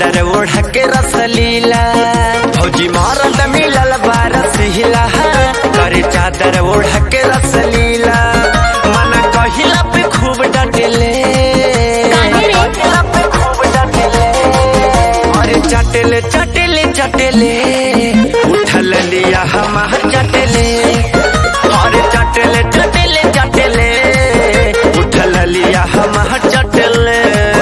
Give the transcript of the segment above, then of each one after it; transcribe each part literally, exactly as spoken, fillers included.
चादर ओढ़ के रसलीला फौजी मारत मिलल बारस हिला करे चादर ओढ़ के रसलीला मन कहिला पे खूब डटले अरे चटले चटले चटले उठल लिया हम चटले अरे चटले चटले चटले उठल लिया हम चटले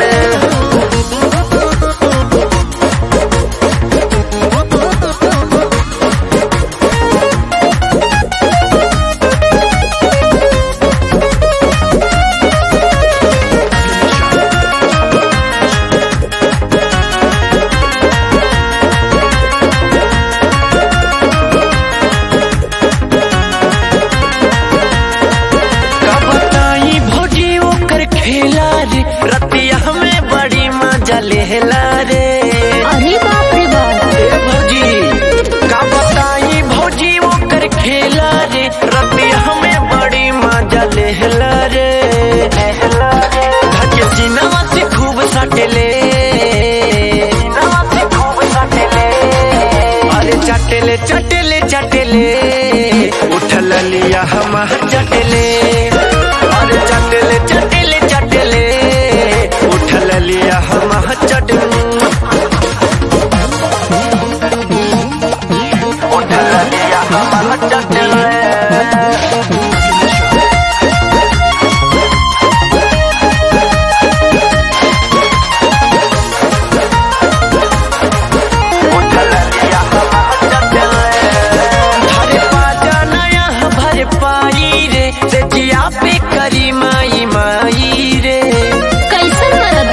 रतिया हमें बड़ी मजा लेला रे अरे बाप रे बाप भौजी का बताई भौजी वो कर खेला रे रतिया हमें बड़ी मजा लेला रे धके सीनावा से खूब सटले सीनावा से खूब सटले अरे चटले चटले चटले उठल लिया हम चटले अरे चटले चटले चटले उठल लिया हम चटले उठल लिया हम चटले पे करी माई माई रे कैसन मरद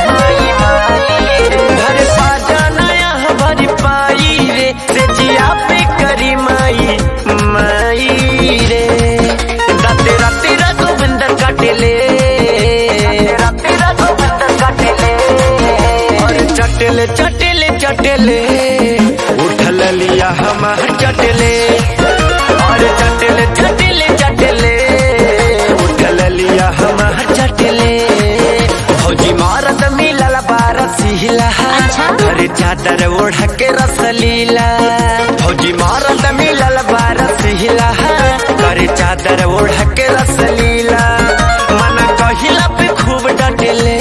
घर पाजा नया भर पाई रे से जिया पे करी माई माई रे राते राते गोविंदर काटेले राते गोविंदर काटेले और चटले चटले चटले उठल लिया हम चटले और चटले चटले चटले लिया हम चटले फौजी मारत मिलल बारस हिला घर चादर ओढ़ के रसलीला फौजी मारत मिलल बारस हिला घर चादर ओढ़ के रसलीला मन कहिला पे खूब डटले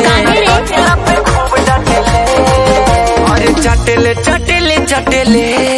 पे खूब डटले अरे चटले चटले चटले